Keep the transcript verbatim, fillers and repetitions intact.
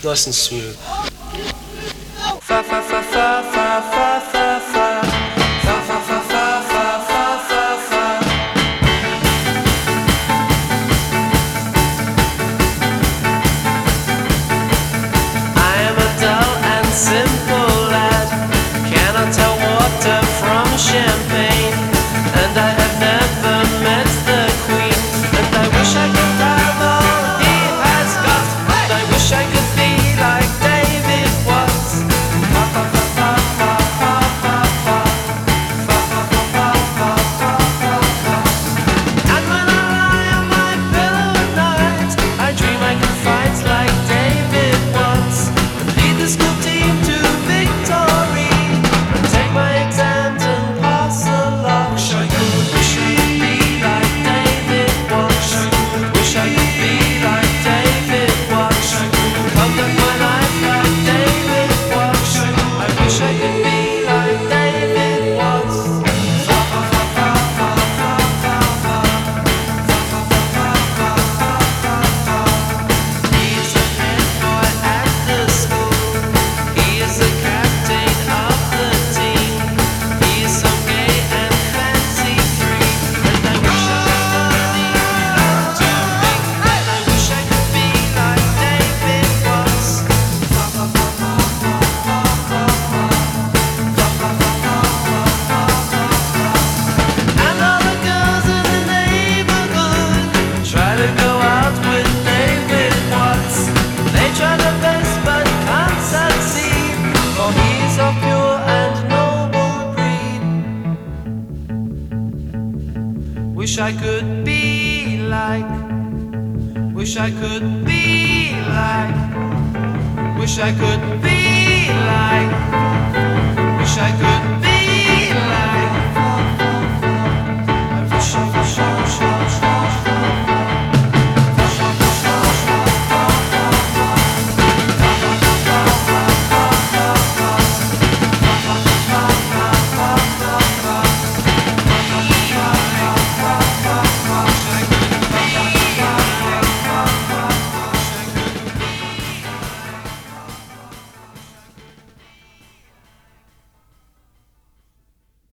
nice and smooth. Fa fa fa fa fa fa fa fa fa fa fa fa fa fa fa fa. I am a dull and simple lad, cannot tell water from champagne, and I have never met the Queen, and I wish I could have all he has got, and I wish I could be like David Watts. Fa fa fa fa fa fa fa fa fa fa fa fa fa fa fa. And when I lie on my pillow at night, I dream I could fight like David Watts, and lead the school team to victory, and take my exams and pass the lot. Wish I could, wish I could be like David Watts. Wish I could be like David Watts. Come back my life like David Watts. I wish I could be like David Watts. Fa fa fa fa fa fa fa fa fa fa fa fa fa fa. He's the head boy at the school. He is the captain of the team. He is so gay and fancy free, and I wish I was worthy enough to think that I wish I could be like David Watts. Fa fa fa fa fa fa fa fa fa fa fa fa fa fa fa. And all the girls in the neighborhood try to go out with David Watts. They try their best but can't succeed, for he's of pure and noble breed. Wish I could be like, wish I could be like, wish I could be like, wish I could